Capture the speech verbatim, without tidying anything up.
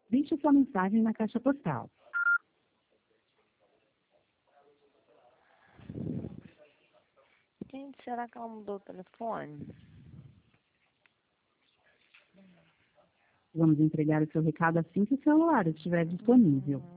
Deixe sua mensagem na caixa postal. Gente, será que ela mudou o telefone? Vamos entregar o seu recado assim que o celular estiver disponível.